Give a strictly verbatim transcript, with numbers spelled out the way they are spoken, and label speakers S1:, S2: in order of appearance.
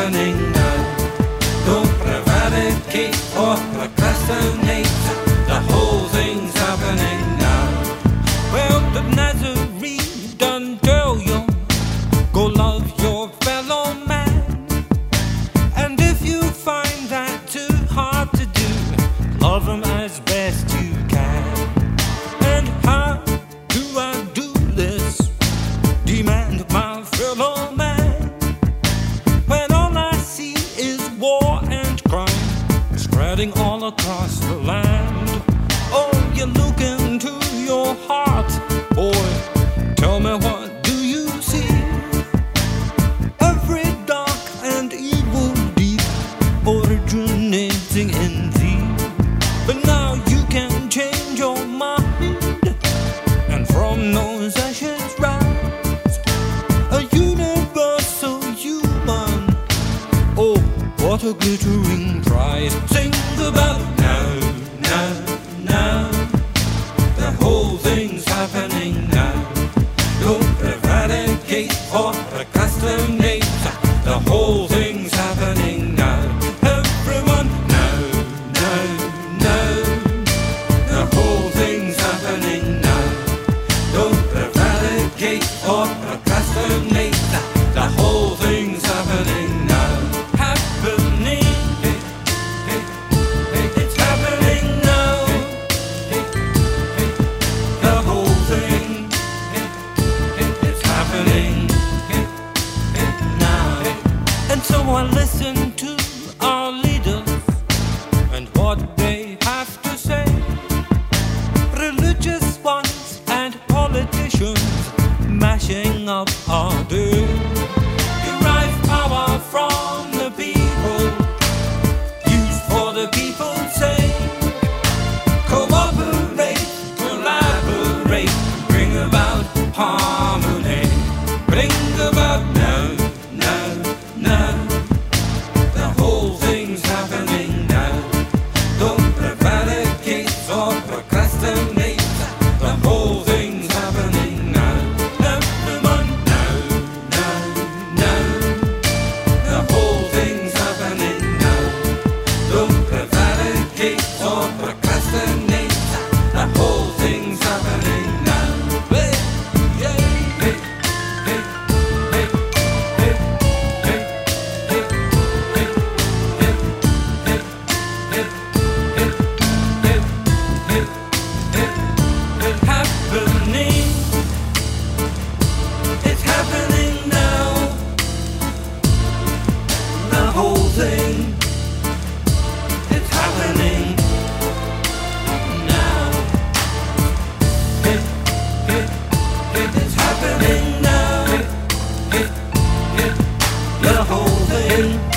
S1: happening now. Don't prevaricate or procrastinate. The whole thing's happening now. Well, the Nazarene done tell you, go love your fellow man. And if you find that too hard to do, love him as best you can. And how do I do this? Demand my fellow man, when all I see is war and crime spreading all across the land. Oh, you look into your heart, boy, tell me, what do you see? Every dark and evil deed originating in thee. But now you can change your mind, and from those ashes rise a universal human. Oh, what a glittering prize. Think about now, now, now. The whole thing's happening now. Don't prevaricate or procrastinate. The whole thing's happening now. Everyone, now, now, now. The whole thing's happening now. Don't prevaricate or procrastinate. The whole thing's happening now. Happening, hey, hey, hey, it's happening now. Hey, hey, the whole thing, hey, hey, it's happening, hey, hey, now. And so I listen to our leaders and what they have to say. Religious ones and politicians mashing up our day. Derive power from the people, used for the people's sake. Cooperate, collaborate, bring about harmony. Bring about now, now, now. The whole thing's happening now. Don't prevaricate or procrastinate. The whole thing's happening now. Everyone, now, now, now. The whole thing's happening now. Don't prevaricate or procrastinate. The whole thing's happening now. Hey, yeah, hey, hey, hey, hey, hey, hey, hey, hey, hey, hey, hey, hey, hey, hey, hey. Happening. It's happening now. The whole thing. It's happening now. Hey, hey, hey, it's happening now. Hey, hey, hey, the whole thing.